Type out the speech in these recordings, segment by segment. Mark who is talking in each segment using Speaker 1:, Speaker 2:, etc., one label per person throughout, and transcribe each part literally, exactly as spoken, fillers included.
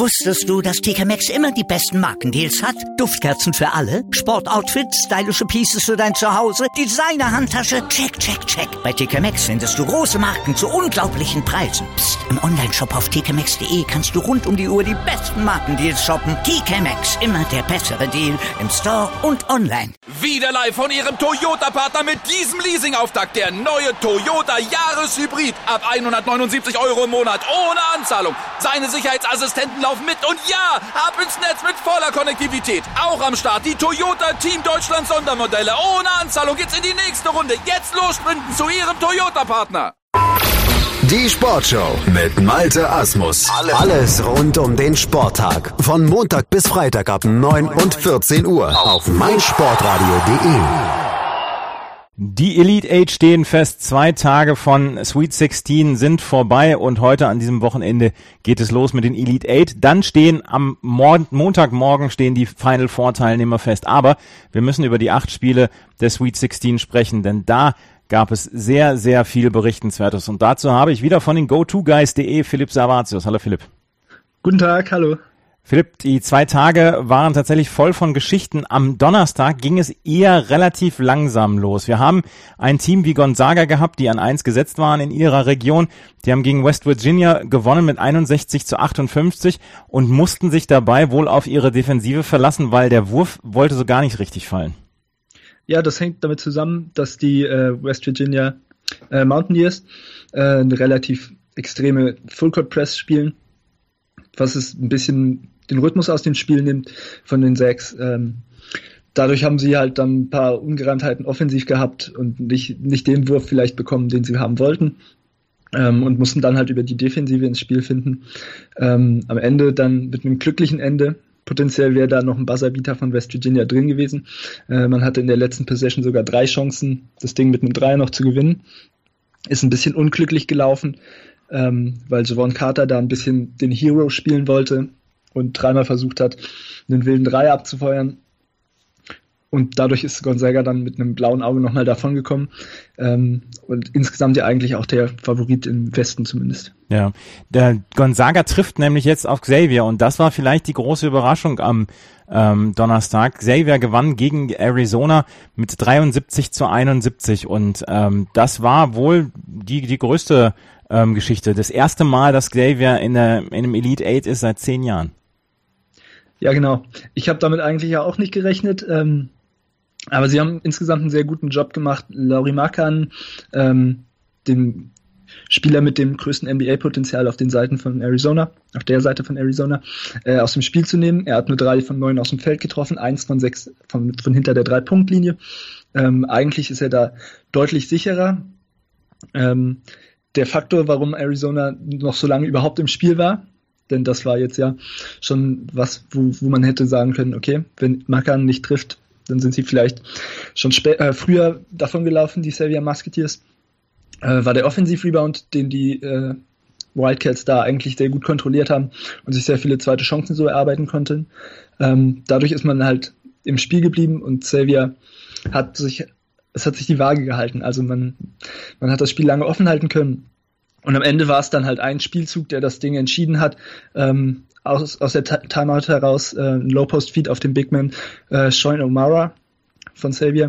Speaker 1: Wusstest du, dass T K Maxx immer die besten Markendeals hat? Duftkerzen für alle, Sportoutfits, stylische Pieces für dein Zuhause, Designer-Handtasche, check, check, check. Bei T K Maxx findest du große Marken zu unglaublichen Preisen. Psst. Im Onlineshop auf t k maxx punkt d e kannst du rund um die Uhr die besten Markendeals shoppen. T K Maxx, immer der bessere Deal im Store und online.
Speaker 2: Wieder live von Ihrem Toyota-Partner mit diesem Leasing-Auftakt. Der neue Toyota Jahreshybrid. Ab hundertneunundsiebzig Euro im Monat ohne Anzahlung. Seine Sicherheitsassistenten laufen mit und ja, ab ins Netz mit voller Konnektivität. Auch am Start die Toyota Team Deutschland Sondermodelle. Ohne Anzahlung geht's in die nächste Runde. Jetzt los sprinten zu Ihrem Toyota-Partner.
Speaker 3: Die Sportshow mit Malte Asmus. Alles rund um den Sporttag. Von Montag bis Freitag ab neun und vierzehn Uhr auf meinsportradio punkt de.
Speaker 4: Die Elite Eight stehen fest. Zwei Tage von Sweet sechzehn sind vorbei und heute an diesem Wochenende geht es los mit den Elite Eight. Dann stehen am Mord- Montagmorgen stehen die Final Four Teilnehmer fest. Aber wir müssen über die acht Spiele der Sweet sechzehn sprechen, denn da gab es sehr, sehr viel Berichtenswertes. Und dazu habe ich wieder von den go to guys punkt de Philipp Servatius. Hallo Philipp.
Speaker 5: Guten Tag, hallo.
Speaker 4: Philipp, die zwei Tage waren tatsächlich voll von Geschichten. Am Donnerstag ging es eher relativ langsam los. Wir haben ein Team wie Gonzaga gehabt, die an eins gesetzt waren in ihrer Region. Die haben gegen West Virginia gewonnen mit einundsechzig zu achtundfünfzig und mussten sich dabei wohl auf ihre Defensive verlassen, weil der Wurf wollte so gar nicht richtig fallen.
Speaker 5: Ja, das hängt damit zusammen, dass die äh, West Virginia äh, Mountaineers äh, eine relativ extreme Full-Court Press spielen, was es ein bisschen den Rhythmus aus dem Spiel nimmt von den Zags. Ähm, dadurch haben sie halt dann ein paar Ungereimtheiten offensiv gehabt und nicht, nicht den Wurf vielleicht bekommen, den sie haben wollten, ähm, und mussten dann halt über die Defensive ins Spiel finden. Ähm, am Ende dann mit einem glücklichen Ende. Potenziell wäre da noch ein Buzzerbeater von West Virginia drin gewesen. Äh, man hatte in der letzten Possession sogar drei Chancen, das Ding mit einem Dreier noch zu gewinnen. Ist ein bisschen unglücklich gelaufen, ähm, weil Javon Carter da ein bisschen den Hero spielen wollte und dreimal versucht hat, einen wilden Dreier abzufeuern. Und dadurch ist Gonzaga dann mit einem blauen Auge nochmal davon gekommen. Ähm, und insgesamt ja eigentlich auch der Favorit im Westen zumindest.
Speaker 4: Ja, der Gonzaga trifft nämlich jetzt auf Xavier und das war vielleicht die große Überraschung am ähm, Donnerstag. Xavier gewann gegen Arizona mit dreiundsiebzig zu einundsiebzig und ähm, das war wohl die, die größte ähm, Geschichte. Das erste Mal, dass Xavier in, der, in einem Elite Eight ist seit zehn Jahren.
Speaker 5: Ja, genau. Ich habe damit eigentlich ja auch nicht gerechnet. Ähm, aber sie haben insgesamt einen sehr guten Job gemacht, Lauri Markkanen, ähm, den Spieler mit dem größten N B A-Potenzial auf den Seiten von Arizona, auf der Seite von Arizona, äh, aus dem Spiel zu nehmen. Er hat nur drei von neun aus dem Feld getroffen, eins von sechs von, von hinter der Drei-Punkt-Linie. Ähm, eigentlich ist er da deutlich sicherer. Ähm, der Faktor, warum Arizona noch so lange überhaupt im Spiel war, denn das war jetzt ja schon was, wo, wo man hätte sagen können, okay, wenn Markkanen nicht trifft, dann sind sie vielleicht schon spä- äh, früher davon gelaufen, die Xavier Musketeers, äh, war der Offensiv-Rebound, den die äh, Wildcats da eigentlich sehr gut kontrolliert haben und sich sehr viele zweite Chancen so erarbeiten konnten. Ähm, dadurch ist man halt im Spiel geblieben und Xavier hat sich, es hat sich die Waage gehalten. Also man, man hat das Spiel lange offen halten können. Und am Ende war es dann halt ein Spielzug, der das Ding entschieden hat. Ähm, aus, aus der T- Timeout heraus äh, ein Low-Post-Feed auf den Bigman äh, Sean O'Mara von Xavier.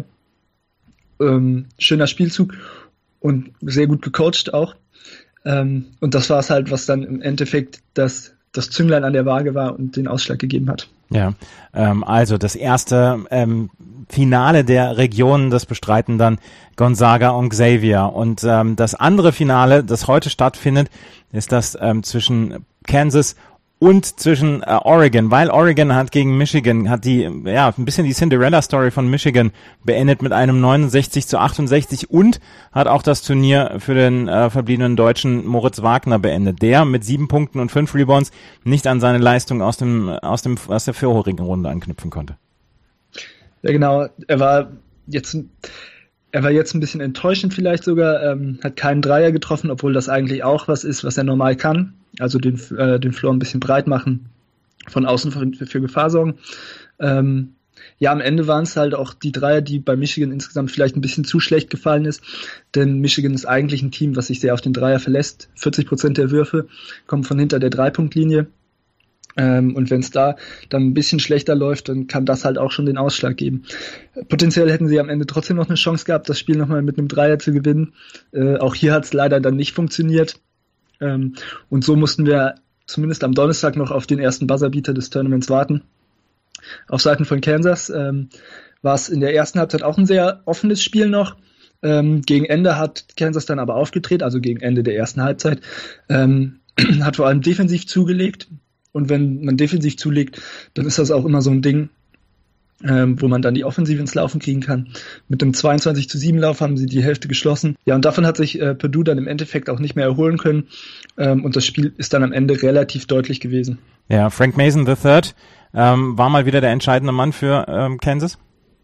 Speaker 5: Ähm, schöner Spielzug und sehr gut gecoacht auch. Ähm, und das war es halt, was dann im Endeffekt das, das Zünglein an der Waage war und den Ausschlag gegeben hat.
Speaker 4: Ja, ähm, also das erste ähm, Finale der Regionen, das bestreiten dann Gonzaga und Xavier. Und ähm, das andere Finale, das heute stattfindet, ist das ähm, zwischen Kansas und zwischen äh, Oregon, weil Oregon hat gegen Michigan, hat die, ja, ein bisschen die Cinderella-Story von Michigan beendet mit einem neunundsechzig zu achtundsechzig und hat auch das Turnier für den äh, verbliebenen Deutschen Moritz Wagner beendet, der mit sieben Punkten und fünf Rebounds nicht an seine Leistung aus dem, aus dem, aus der vorherigen Runde anknüpfen konnte.
Speaker 5: Ja, genau. Er war jetzt, er war jetzt ein bisschen enttäuschend vielleicht sogar, ähm, hat keinen Dreier getroffen, obwohl das eigentlich auch was ist, was er normal kann. Also den, äh, den Floor ein bisschen breit machen, von außen für, für Gefahr sorgen. Ähm, ja, am Ende waren es halt auch die Dreier, die bei Michigan insgesamt vielleicht ein bisschen zu schlecht gefallen ist, denn Michigan ist eigentlich ein Team, was sich sehr auf den Dreier verlässt. vierzig Prozent der Würfe kommen von hinter der Drei-Punkt-Linie. Ähm, und wenn es da dann ein bisschen schlechter läuft, dann kann das halt auch schon den Ausschlag geben. Potenziell hätten sie am Ende trotzdem noch eine Chance gehabt, das Spiel nochmal mit einem Dreier zu gewinnen. Äh, auch hier hat es leider dann nicht funktioniert. Ähm, und so mussten wir zumindest am Donnerstag noch auf den ersten Buzzerbeater des Tournaments warten. Auf Seiten von Kansas ähm, war es in der ersten Halbzeit auch ein sehr offenes Spiel noch. Ähm, gegen Ende hat Kansas dann aber aufgedreht, also gegen Ende der ersten Halbzeit. Ähm, hat vor allem defensiv zugelegt. Und wenn man defensiv zulegt, dann ist das auch immer so ein Ding, ähm, wo man dann die Offensive ins Laufen kriegen kann. Mit einem zweiundzwanzig zu sieben Lauf haben sie die Hälfte geschlossen. Ja, und davon hat sich äh, Purdue dann im Endeffekt auch nicht mehr erholen können. Ähm, und das Spiel ist dann am Ende relativ deutlich gewesen.
Speaker 4: Ja, Frank Mason the Third ähm, war mal wieder der entscheidende Mann für ähm, Kansas.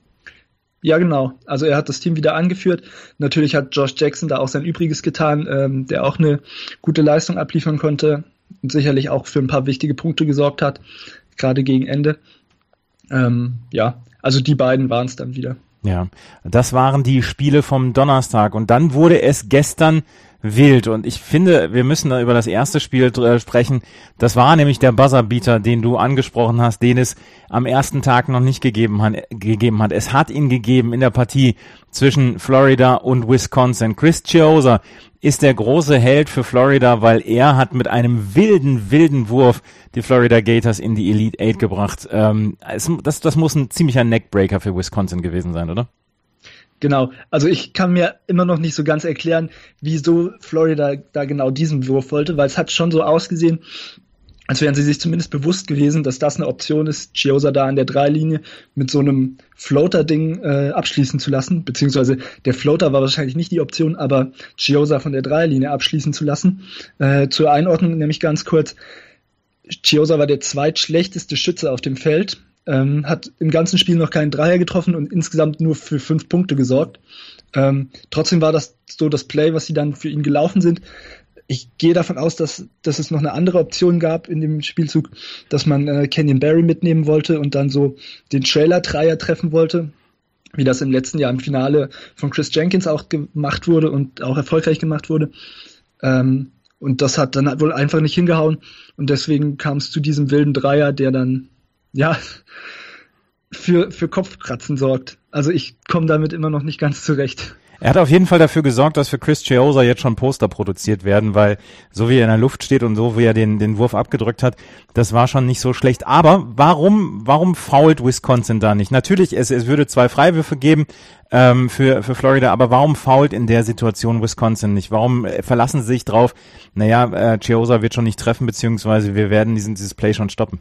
Speaker 5: Ja, genau. Also er hat das Team wieder angeführt. Natürlich hat Josh Jackson da auch sein Übriges getan, ähm, der auch eine gute Leistung abliefern konnte. Und sicherlich auch für ein paar wichtige Punkte gesorgt hat, gerade gegen Ende. Ähm, ja, also die beiden waren es dann wieder.
Speaker 4: Ja, das waren die Spiele vom Donnerstag und dann wurde es gestern wild und ich finde, wir müssen da über das erste Spiel äh, sprechen. Das war nämlich der Buzzerbeater, den du angesprochen hast, den es am ersten Tag noch nicht gegeben hat. gegeben hat. Es hat ihn gegeben in der Partie zwischen Florida und Wisconsin. Chris Chiozza ist der große Held für Florida, weil er hat mit einem wilden, wilden Wurf die Florida Gators in die Elite Eight gebracht. Ähm, es, das, das muss ein ziemlicher Neckbreaker für Wisconsin gewesen sein, oder?
Speaker 5: Genau, also ich kann mir immer noch nicht so ganz erklären, wieso Florida da genau diesen Wurf wollte, weil es hat schon so ausgesehen, als wären sie sich zumindest bewusst gewesen, dass das eine Option ist, Chiozza da an der Dreilinie mit so einem Floater-Ding äh, abschließen zu lassen, beziehungsweise der Floater war wahrscheinlich nicht die Option, aber Chiozza von der Dreilinie abschließen zu lassen. Äh, zur Einordnung nämlich ganz kurz, Chiozza war der zweitschlechteste Schütze auf dem Feld, ähm, hat im ganzen Spiel noch keinen Dreier getroffen und insgesamt nur für fünf Punkte gesorgt. Ähm, trotzdem war das so das Play, was sie dann für ihn gelaufen sind. Ich gehe davon aus, dass, dass es noch eine andere Option gab in dem Spielzug, dass man äh, Kenyon Barry mitnehmen wollte und dann so den Trailer-Dreier treffen wollte, wie das im letzten Jahr im Finale von Chris Jenkins auch gemacht wurde und auch erfolgreich gemacht wurde. Ähm, und das hat dann wohl einfach nicht hingehauen und deswegen kam es zu diesem wilden Dreier, der dann ja für, für Kopfkratzen sorgt. Also ich komme damit immer noch nicht ganz zurecht.
Speaker 4: Er hat auf jeden Fall dafür gesorgt, dass für Chris Chiozza jetzt schon Poster produziert werden, weil so wie er in der Luft steht und so wie er den, den Wurf abgedrückt hat, das war schon nicht so schlecht. Aber warum, warum foult Wisconsin da nicht? Natürlich, es, es würde zwei Freiwürfe geben ähm, für, für Florida, aber warum foult in der Situation Wisconsin nicht? Warum verlassen sie sich drauf, naja, äh, Chiozza wird schon nicht treffen, beziehungsweise wir werden diesen, dieses Play schon stoppen?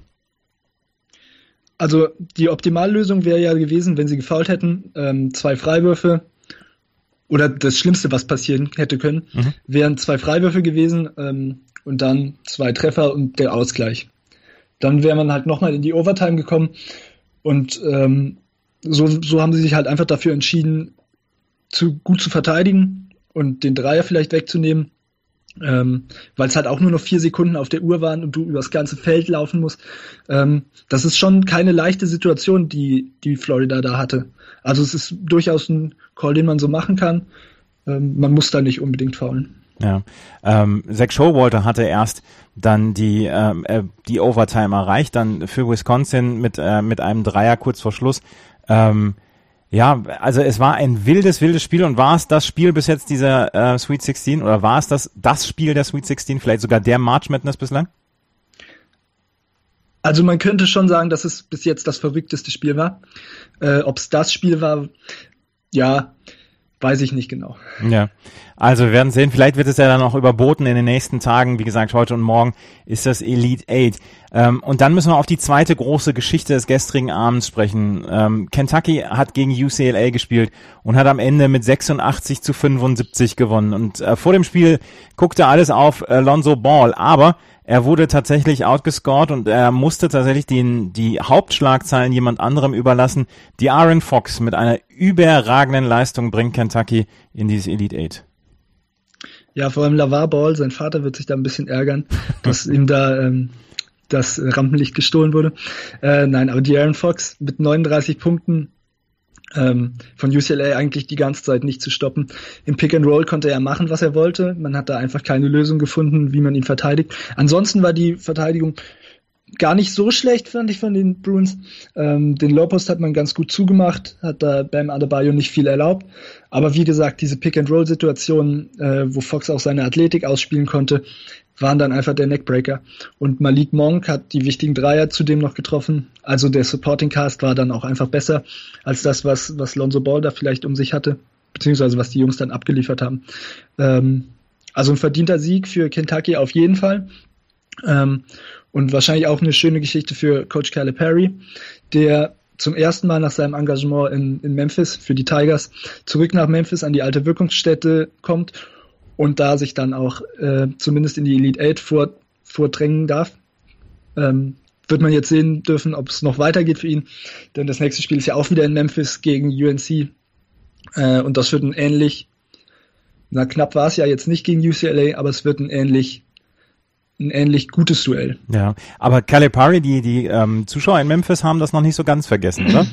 Speaker 5: Also die Optimallösung wäre ja gewesen, wenn sie gefoult hätten, ähm, zwei Freiwürfe, oder das Schlimmste, was passieren hätte können, mhm. wären zwei Freiwürfe gewesen ähm, und dann zwei Treffer und der Ausgleich. Dann wäre man halt nochmal in die Overtime gekommen und ähm, so, so haben sie sich halt einfach dafür entschieden, zu gut zu verteidigen und den Dreier vielleicht wegzunehmen, ähm, weil es halt auch nur noch vier Sekunden auf der Uhr waren und du übers ganze Feld laufen musst. Ähm, das ist schon keine leichte Situation, die, die Florida da hatte. Also es ist durchaus ein Call, den man so machen kann. Ähm, man muss da nicht unbedingt faulen.
Speaker 4: Ja, ähm, Zach Showalter hatte erst dann die ähm, äh, die Overtime erreicht, dann für Wisconsin mit äh, mit einem Dreier kurz vor Schluss. Ähm, ja, also es war ein wildes, wildes Spiel und war es das Spiel bis jetzt dieser äh, Sweet sechzehn oder war es das das Spiel der Sweet sechzehn, vielleicht sogar der March Madness bislang?
Speaker 5: Also man könnte schon sagen, dass es bis jetzt das verrückteste Spiel war. Äh, ob es das Spiel war, ja, weiß ich nicht genau.
Speaker 4: Ja, also wir werden sehen, vielleicht wird es ja dann auch überboten in den nächsten Tagen. Wie gesagt, heute und morgen ist das Elite Eight. Ähm, und dann müssen wir auf die zweite große Geschichte des gestrigen Abends sprechen. Ähm, Kentucky hat gegen U C L A gespielt und hat am Ende mit sechsundachtzig zu fünfundsiebzig gewonnen. Und äh, vor dem Spiel guckte alles auf äh, Lonzo Ball, aber er wurde tatsächlich outgescored und er musste tatsächlich den, die Hauptschlagzeilen jemand anderem überlassen. Die Aaron Fox mit einer überragenden Leistung bringt Kentucky in dieses Elite Eight.
Speaker 5: Ja, vor allem LaVar Ball, sein Vater wird sich da ein bisschen ärgern, dass ihm da ähm, das Rampenlicht gestohlen wurde. Äh, nein, aber die Aaron Fox mit neununddreißig Punkten ähm, von U C L A eigentlich die ganze Zeit nicht zu stoppen. Im Pick and Roll konnte er machen, was er wollte. Man hat da einfach keine Lösung gefunden, wie man ihn verteidigt. Ansonsten war die Verteidigung gar nicht so schlecht, fand ich, von den Bruins. Ähm, den Low-Post hat man ganz gut zugemacht, hat da Bam Adebayo nicht viel erlaubt. Aber wie gesagt, diese Pick-and-Roll-Situationen, äh, wo Fox auch seine Athletik ausspielen konnte, waren dann einfach der Neckbreaker. Und Malik Monk hat die wichtigen Dreier zudem noch getroffen. Also der Supporting Cast war dann auch einfach besser als das, was, was Lonzo Ball da vielleicht um sich hatte, beziehungsweise was die Jungs dann abgeliefert haben. Ähm, also ein verdienter Sieg für Kentucky auf jeden Fall. Ähm, und wahrscheinlich auch eine schöne Geschichte für Coach Calipari, der zum ersten Mal nach seinem Engagement in, in Memphis für die Tigers zurück nach Memphis an die alte Wirkungsstätte kommt und da sich dann auch äh, zumindest in die Elite Eight vor, vordrängen darf. Ähm, wird man jetzt sehen dürfen, ob es noch weitergeht für ihn, denn das nächste Spiel ist ja auch wieder in Memphis gegen U N C äh, und das wird ein ähnlich, na knapp war es ja jetzt nicht gegen U C L A, aber es wird ein ähnlich ein ähnlich gutes Duell.
Speaker 4: Ja, aber Calipari, die die ähm, Zuschauer in Memphis haben das noch nicht so ganz vergessen, oder?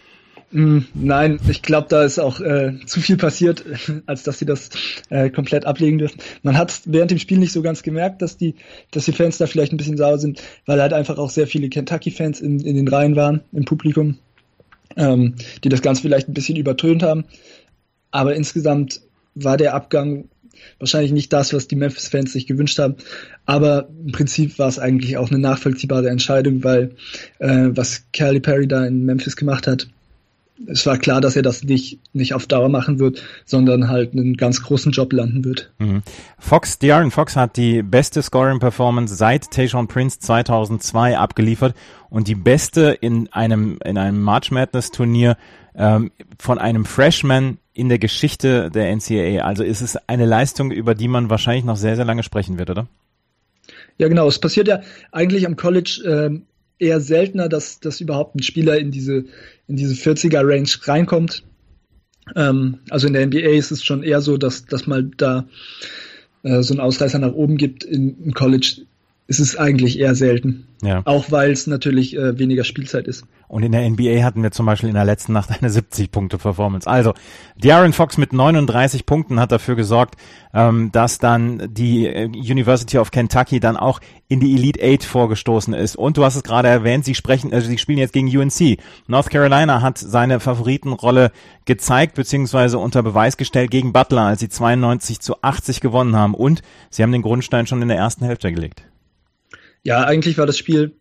Speaker 5: Nein, ich glaube, da ist auch äh, zu viel passiert, als dass sie das äh, komplett ablegen dürfen. Man hat während dem Spiel nicht so ganz gemerkt, dass die, dass die Fans da vielleicht ein bisschen sauer sind, weil halt einfach auch sehr viele Kentucky-Fans in, in den Reihen waren, im Publikum, ähm, die das Ganze vielleicht ein bisschen übertönt haben. Aber insgesamt war der Abgang wahrscheinlich nicht das, was die Memphis-Fans sich gewünscht haben. Aber im Prinzip war es eigentlich auch eine nachvollziehbare Entscheidung, weil äh, was Calipari da in Memphis gemacht hat, es war klar, dass er das nicht, nicht auf Dauer machen wird, sondern halt einen ganz großen Job landen wird.
Speaker 4: Mhm. Fox, De'Aaron Fox hat die beste Scoring-Performance seit Tayshaun Prince zweitausendzwei abgeliefert und die beste in einem, in einem March Madness-Turnier ähm, von einem Freshman in der Geschichte der N C A A. Also ist es eine Leistung, über die man wahrscheinlich noch sehr, sehr lange sprechen wird, oder?
Speaker 5: Ja, genau. Es passiert ja eigentlich am College ähm, eher seltener, dass, dass überhaupt ein Spieler in diese, in diese vierziger-Range reinkommt. Ähm, also in der N B A ist es schon eher so, dass, dass mal da äh, so einen Ausreißer nach oben gibt. In, im College ist es eigentlich eher selten. Ja. Auch weil es natürlich äh, weniger Spielzeit ist.
Speaker 4: Und in der N B A hatten wir zum Beispiel in der letzten Nacht eine siebzig-Punkte-Performance. Also, De'Aaron Fox mit neununddreißig Punkten hat dafür gesorgt, ähm, dass dann die University of Kentucky dann auch in die Elite Eight vorgestoßen ist. Und du hast es gerade erwähnt, sie sprechen, also sie spielen jetzt gegen U N C. North Carolina hat seine Favoritenrolle gezeigt, beziehungsweise unter Beweis gestellt gegen Butler, als sie zweiundneunzig zu achtzig gewonnen haben. Und sie haben den Grundstein schon in der ersten Hälfte gelegt.
Speaker 5: Ja, eigentlich war das Spiel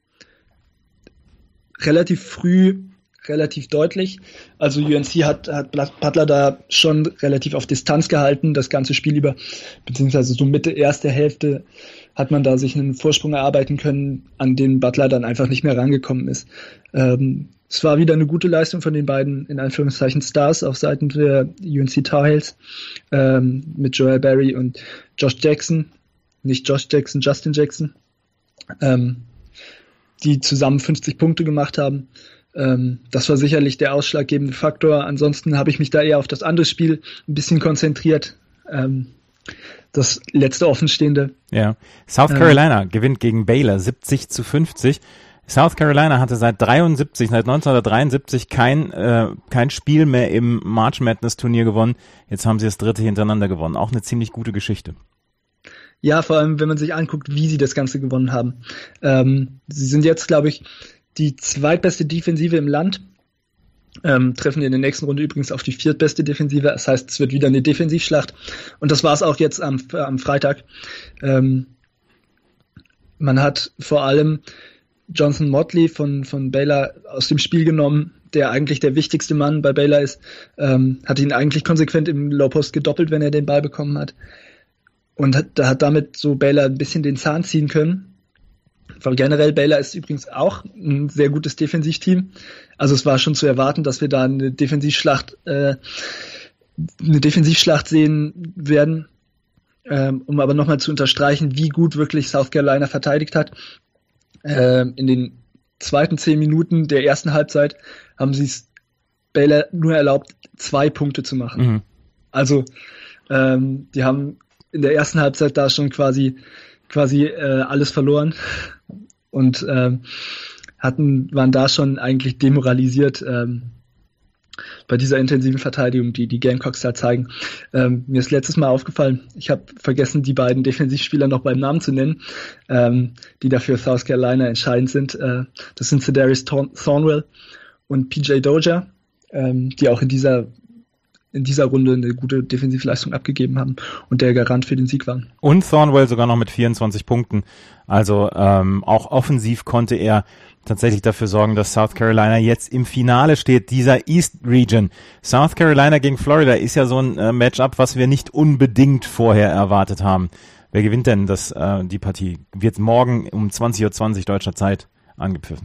Speaker 5: relativ früh, relativ deutlich. Also U N C hat, hat Butler da schon relativ auf Distanz gehalten, das ganze Spiel über, beziehungsweise so Mitte erste Hälfte hat man da sich einen Vorsprung erarbeiten können, an den Butler dann einfach nicht mehr rangekommen ist. Ähm, es war wieder eine gute Leistung von den beiden, in Anführungszeichen, Stars auf Seiten der U N C Tar Heels, ähm, mit Joel Berry und Josh Jackson, nicht Josh Jackson, Justin Jackson. Ähm, die zusammen fünfzig Punkte gemacht haben. Ähm, das war sicherlich der ausschlaggebende Faktor. Ansonsten habe ich mich da eher auf das andere Spiel ein bisschen konzentriert. Ähm, das letzte offenstehende.
Speaker 4: Ja. South Carolina ähm, gewinnt gegen Baylor siebzig zu fünfzig. South Carolina hatte seit dreiundsiebzig, seit neunzehnhundertdreiundsiebzig kein, äh, kein Spiel mehr im March Madness Turnier gewonnen. Jetzt haben sie das dritte hintereinander gewonnen. Auch eine ziemlich gute Geschichte.
Speaker 5: Ja, vor allem, wenn man sich anguckt, wie sie das Ganze gewonnen haben. Ähm, sie sind jetzt, glaube ich, die zweitbeste Defensive im Land, ähm, treffen in der nächsten Runde übrigens auf die viertbeste Defensive. Das heißt, es wird wieder eine Defensivschlacht. Und das war es auch jetzt am, äh, am Freitag. Ähm, man hat vor allem Johnson Motley von, von Baylor aus dem Spiel genommen, der eigentlich der wichtigste Mann bei Baylor ist. Ähm, hat ihn eigentlich konsequent im Low Post gedoppelt, wenn er den Ball bekommen hat. Und hat, hat damit so Baylor ein bisschen den Zahn ziehen können. Weil generell Baylor ist übrigens auch ein sehr gutes Defensivteam. Also es war schon zu erwarten, dass wir da eine Defensivschlacht, äh, eine Defensivschlacht sehen werden. Ähm, um aber nochmal zu unterstreichen, wie gut wirklich South Carolina verteidigt hat. Ähm, in den zweiten zehn Minuten der ersten Halbzeit haben sie es Baylor nur erlaubt, zwei Punkte zu machen. Mhm. Also ähm, die haben in der ersten Halbzeit da schon quasi quasi äh, alles verloren und ähm, hatten waren da schon eigentlich demoralisiert. Ähm, bei dieser intensiven Verteidigung, die die Gamecocks da zeigen. Ähm, mir ist letztes Mal aufgefallen, ich habe vergessen, die beiden Defensivspieler noch beim Namen zu nennen, ähm, die dafür South Carolina entscheidend sind. Äh, das sind Cedarius Thornwell und P J Dozier, ähm, die auch in dieser in dieser Runde eine gute Defensivleistung abgegeben haben und der Garant für den Sieg waren.
Speaker 4: Und Thornwell sogar noch mit vierundzwanzig Punkten. Also ähm, auch offensiv konnte er tatsächlich dafür sorgen, dass South Carolina jetzt im Finale steht, dieser East Region. South Carolina gegen Florida ist ja so ein äh, Matchup, was wir nicht unbedingt vorher erwartet haben. Wer gewinnt denn das, äh, die Partie? Wird morgen um zwanzig Uhr zwanzig deutscher Zeit angepfiffen?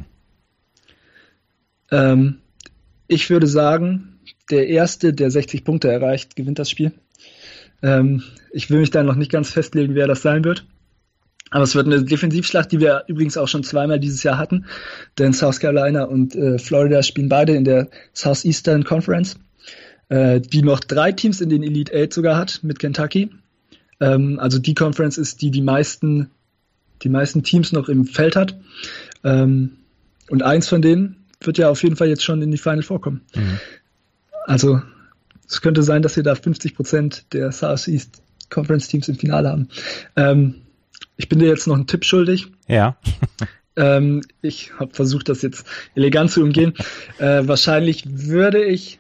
Speaker 5: Ähm, ich würde sagen, der Erste, der sechzig Punkte erreicht, gewinnt das Spiel. Ähm, ich will mich da noch nicht ganz festlegen, wer das sein wird. Aber es wird eine Defensivschlacht, die wir übrigens auch schon zweimal dieses Jahr hatten. Denn South Carolina und äh, Florida spielen beide in der Southeastern Conference, äh, die noch drei Teams in den Elite Eight sogar hat, mit Kentucky. Ähm, also die Conference ist, die die meisten, die meisten Teams noch im Feld hat. Ähm, und eins von denen wird ja auf jeden Fall jetzt schon in die Final vorkommen. Mhm. Also es könnte sein, dass wir da fünfzig Prozent der Southeast Conference Teams im Finale haben. Ähm, ich bin dir jetzt noch einen Tipp schuldig.
Speaker 4: Ja.
Speaker 5: ähm, ich habe versucht, das jetzt elegant zu umgehen. Äh, wahrscheinlich würde ich,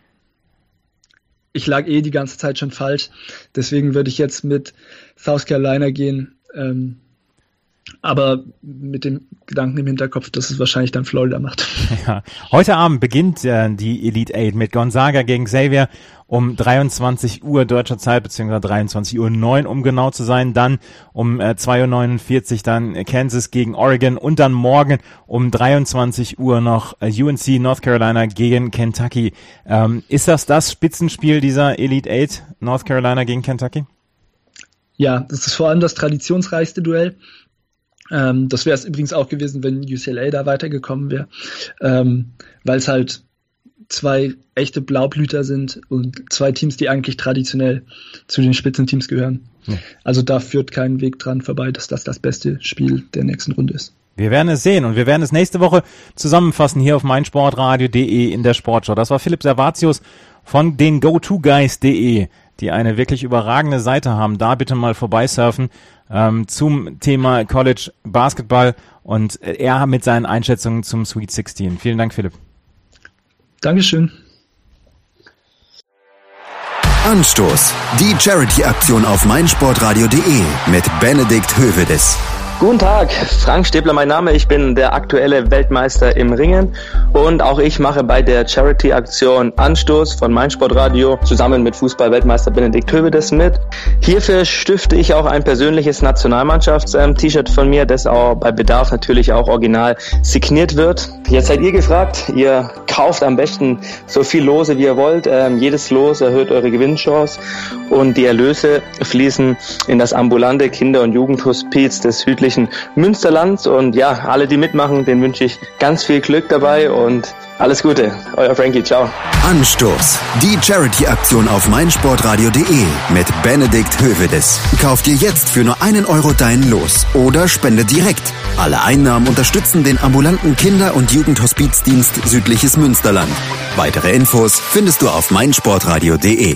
Speaker 5: ich lag eh die ganze Zeit schon falsch, deswegen würde ich jetzt mit South Carolina gehen. Ähm, aber mit dem Gedanken im Hinterkopf, dass es wahrscheinlich dann Florida macht.
Speaker 4: Ja. Heute Abend beginnt äh, die Elite Eight mit Gonzaga gegen Xavier um dreiundzwanzig Uhr deutscher Zeit, beziehungsweise dreiundzwanzig Uhr neun, um genau zu sein. Dann um äh, zwei Uhr neunundvierzig dann Kansas gegen Oregon und dann morgen um dreiundzwanzig Uhr noch äh, U N C North Carolina gegen Kentucky. Ähm, ist das das Spitzenspiel dieser Elite Eight, North Carolina gegen Kentucky?
Speaker 5: Ja, das ist vor allem das traditionsreichste Duell. Ähm, das wäre es übrigens auch gewesen, wenn U C L A da weitergekommen wäre, ähm, weil es halt zwei echte Blaublüter sind und zwei Teams, die eigentlich traditionell zu den Spitzenteams gehören. Ja. Also da führt kein Weg dran vorbei, dass das das beste Spiel der nächsten Runde ist.
Speaker 4: Wir werden es sehen und wir werden es nächste Woche zusammenfassen hier auf meinsportradio punkt de in der Sportschau. Das war Philipp Servatius von den go to guys punkt de, die eine wirklich überragende Seite haben. Da bitte mal vorbeisurfen ähm, zum Thema College Basketball und er mit seinen Einschätzungen zum Sweet sechzehn. Vielen Dank, Philipp.
Speaker 5: Dankeschön.
Speaker 3: Anstoß. Die Charity-Aktion auf meinsportradio punkt de mit Benedikt Hövedes.
Speaker 6: Guten Tag, Frank Stäbler mein Name, ich bin der aktuelle Weltmeister im Ringen und auch ich mache bei der Charity-Aktion Anstoß von meinsportradio zusammen mit Fußball-Weltmeister Benedikt Hövedes mit. Hierfür stifte ich auch ein persönliches Nationalmannschafts-T-Shirt von mir, das auch bei Bedarf natürlich auch original signiert wird. Jetzt seid ihr gefragt, ihr kauft am besten so viel Lose wie ihr wollt, ähm, jedes Los erhöht eure Gewinnchance und die Erlöse fließen in das ambulante Kinder- und Jugendhospiz des südlichen Münsterlands und ja, alle, die mitmachen, denen wünsche ich ganz viel Glück dabei und alles Gute. Euer Frankie, ciao.
Speaker 3: Anstoß. Die Charity-Aktion auf meinsportradio punkt de mit Benedikt Hövedes. Kauf dir jetzt für nur einen Euro dein Los oder spende direkt. Alle Einnahmen unterstützen den ambulanten Kinder- und Jugendhospizdienst Südliches Münsterland. Weitere Infos findest du auf meinsportradio punkt de.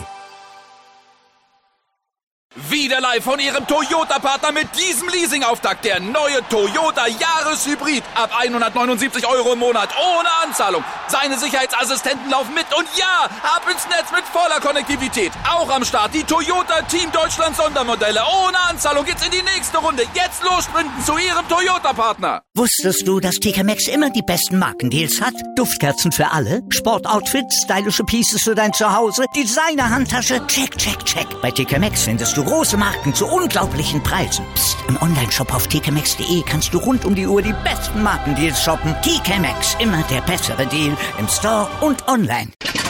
Speaker 2: Wieder live von Ihrem Toyota-Partner mit diesem Leasing-Auftakt. Der neue Toyota Jahreshybrid. Ab hundertneunundsiebzig Euro im Monat. Ohne Anzahlung. Seine Sicherheitsassistenten laufen mit. Und ja, ab ins Netz mit voller Konnektivität. Auch am Start die Toyota Team Deutschland Sondermodelle. Ohne Anzahlung geht's in die nächste Runde. Jetzt los sprinten zu Ihrem Toyota-Partner.
Speaker 1: Wusstest du, dass T K Maxx immer die besten Markendeals hat? Duftkerzen für alle, Sportoutfits, stylische Pieces für dein Zuhause, Designer-Handtasche, check, check, check. Bei T K Maxx findest du große Marken zu unglaublichen Preisen. Psst. Im Onlineshop auf t k maxx punkt de kannst du rund um die Uhr die besten Markendeals shoppen. T K Maxx, immer der bessere Deal im Store und online.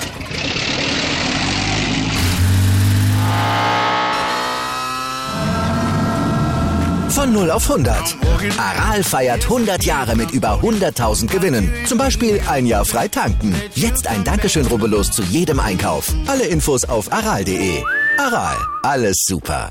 Speaker 3: Von null auf hundert. Aral feiert hundert Jahre mit über hunderttausend Gewinnen. Zum Beispiel ein Jahr frei tanken. Jetzt ein Dankeschön, rubbellos zu jedem Einkauf. Alle Infos auf aral punkt de. Aral, alles super.